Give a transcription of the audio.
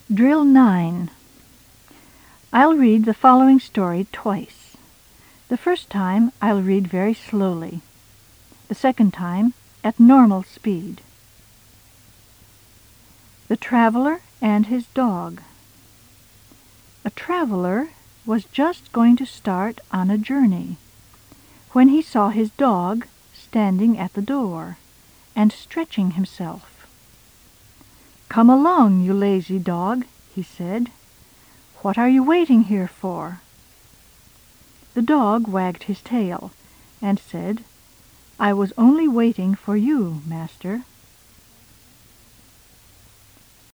Drill 9. I'll read the following story twice. The first time I'll read very slowly. The second time at normal speed. The Traveler and His Dog. A traveler was just going to start on a journey when he saw his dog standing at the door and stretching himself. "Come along, you lazy dog," he said. "What are you waiting here for?" The dog wagged his tail and said, "I was only waiting for you, master."